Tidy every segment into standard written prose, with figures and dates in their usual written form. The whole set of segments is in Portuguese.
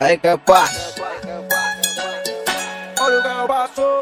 vai capaz. Olha o carro passou.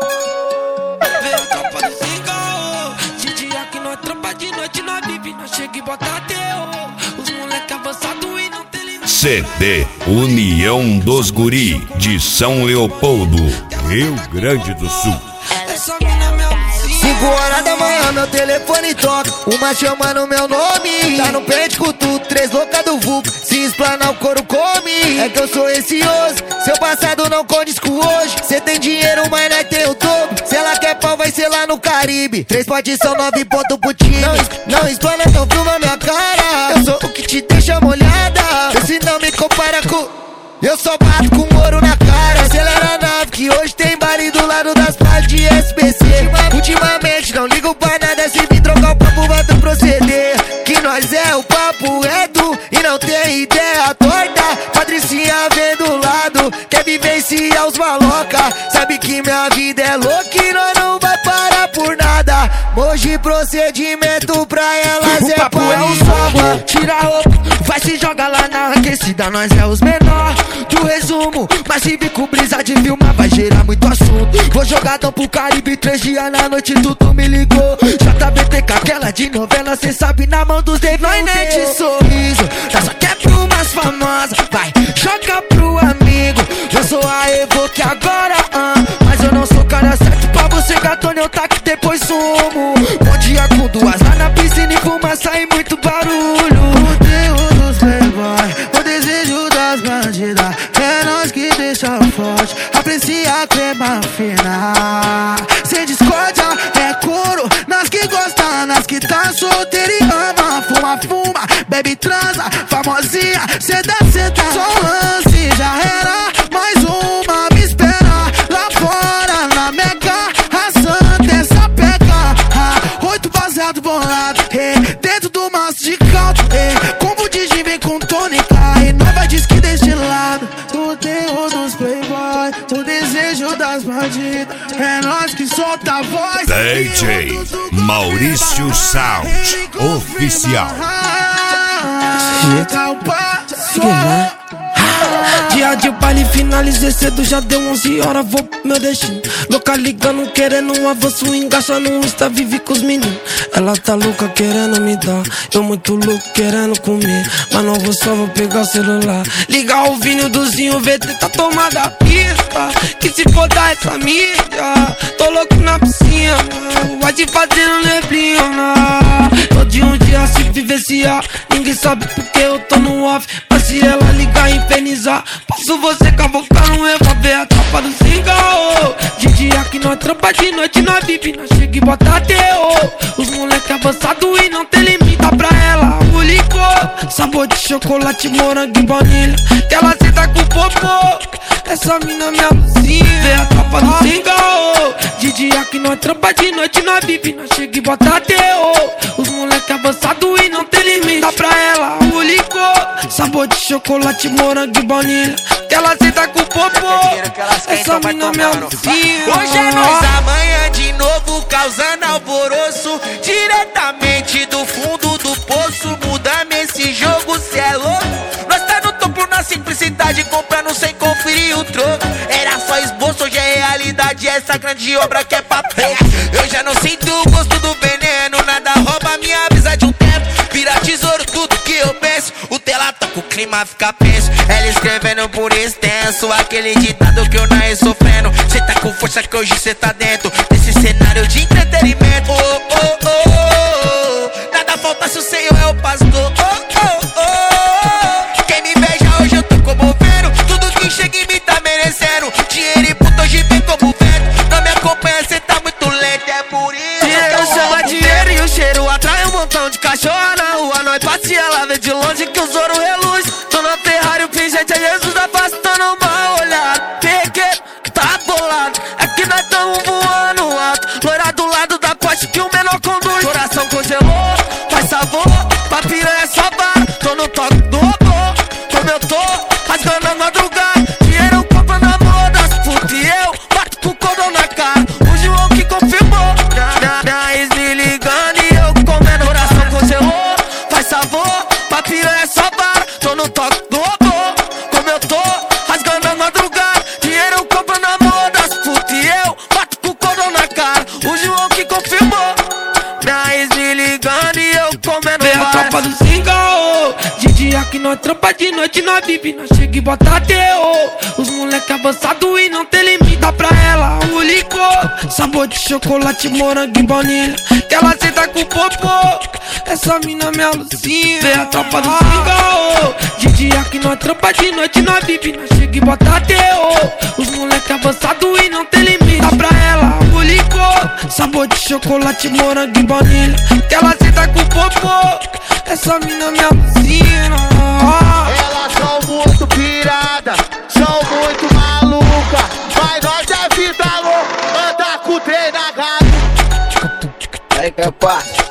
Veio tropa do cigarro. De dia que nós trampa, de noite nós vive. Nós chega e bota teu. Os moleque avançado e não tem limite. CD União dos Guri de São Leopoldo, Rio Grande do Sul. Essa mina me alucina. 5 horas da manhã meu telefone toca, uma chamando meu nome. Tá no pé de cutu, 3 loucas do vulco, se explanar o couro come. É que eu sou receoso, seu passado não condiz com hoje. Cê tem dinheiro, mas nós tem o dobro. Se ela quer pau, vai ser lá no Caribe. 3 potes são 9 pontos pro time. Não explana, não filma minha cara. Eu sou o que te deixa molhada. Se não me compara com... Eu só bato com ouro na cara. Acelera a nave que hoje tem baile do lado das praias de SPC. Ultimamente não ligo pra nada, se me trocar o papo vai tu proceder. Que nós é o papo reto e não tem ideia torta. Patricinha vem do lado, quer vivenciar os maloca. Sabe que minha vida é louca e nós não vai parar por nada. Hoje procedimento pra elas O é papo é o soba, tira a roupa, vai se jogar lá na aquecida. Nós é os menor do resumo, mas se vir com brisa de filmar vai gerar muito assunto. Vou jogadão pro Caribe, 3 dias na noite tu me ligou. JBT com aquela de novela, cê sabe na mão dos dedos. Nós nem de sorriso, tá só quer pro umas famosas. Vai, joga pro amigo, eu sou a Evoque agora, mas eu não sou cara certo pra você, gatone, eu taco depois sumo. Bom dia com 2 lá na piscina e fumaça e muito barulho. O Deus dos playboy, o desejo das bandidas, é nós que deixa forte, aprecia a crema fina. Sem discórdia, é couro, nas que gostam, nas que tá solteira e ama. Fuma, bebe, transa, famosinha, ceda, só lance, já era. Mais uma me espera, lá fora na Meca, a santa essa peca. 8 baseado bolado, dentro do maço de caldo, combo de gin vem com tônica, e nova diz que deste lado. O terror dos playboy, o desejo das bandidas, é nós que solta a voz. DJ Maurício Sound Oficial. Dia de baile, finalizei cedo, já deu 11 horas, vou pro meu destino. Louca ligando, querendo um avanço, engaxa no Insta, vive com os meninos. Ela tá louca querendo me dar, eu muito louco querendo comer, mas não vou, só vou pegar o celular, ligar o vinil do Zinho, VT tá tomada a pista, que se for dar essa mídia. Tô louco na piscina, vai te fazendo neblina. Tô de um dia se vivenciar, ninguém sabe porque eu tô no off. Mas se ela ligar e infernizar, posso você cavocar no revolver a tropa do cigarro. De dia que nós trampa, de noite nós vive, nós chega e bota teu. Os moleque avançado e não tem limite, dá pra ela o licor. Sabor de chocolate, morango e baunilha, que ela senta com popô. Essa mina me alucina, vê a tropa do cigarro. De dia que nós trampa, de noite nós vive, nós chega e bota teu. Os moleque avançado e não tem limite, dá pra ela o licor. Sabor de chocolate, morango e baunilha, que ela senta com popô. Essa mina me alucina. Hoje é nós, amanhã de novo, causando alvoroço, diretamente do fundo do poço. Mudamos esse jogo, cê é louco. Nós tá no topo na simplicidade, comprando sem conferir o troco. Era só esboço, hoje é realidade, essa grande obra que é papel. Eu já não sinto o gosto do veneno, nada rouba minha brisa de um tempo. Vira tesouro tudo que eu penso, o tela toca, o clima fica penso. Ela escrevendo por extenso, aquele ditado que eu nasci sofrendo. Cê tá com força que hoje cê tá dentro desse cenário de entretenimento. Oh, oh, oh, oh. Nada falta se o Senhor é o pastor. Oh, oh, oh. Quem me inveja hoje eu tô comovendo, tudo que chega em mim tá merecendo. Dinheiro e puto hoje vem como vento, não me acompanha, cê tá muito lento, é por isso. Dinheiro chama dinheiro e o cheiro atrai um montão de cachorro na rua. Nós passeia, ela vê de longe que os ouro reluz. Tô na Ferrari, o pingente é Jesus afastando mal olhado. Pequeno, tá bolado, é que nós tamo voando alto. Loira do lado da poste que o menor conduz. Coração congelou, faz sabor, pra piranha é só vara. Tô no toque do robô, como eu tô, rasgando a madrugada. Dinheiro compra na moda, puta e eu bato com o cordão na cara. O João que confirmou, na ex me ligando e eu comendo. Coração congelou, faz sabor, pra piranha é só vara. tropa do Singal. De dia que nós trampa, de noite nós vive. Nós chega e bota terror. Os moleque avançado e não tem limite. Dá pra ela o licor, sabor de chocolate, morango e baunilha, que ela senta com popô. Essa mina me alucina. Vê a tropa do Singal. De dia que nós trampa, de noite nós vive. Nós chega e bota terror. Os moleque avançado e não tem limite. Dá pra ela o licor, sabor de chocolate, morango e baunilha, que ela senta com popô. Essa mina me alucina. Elas são muito piradas, são muito malucas, mas nós é vida louca, anda com o trem na gata. Aí que é parte.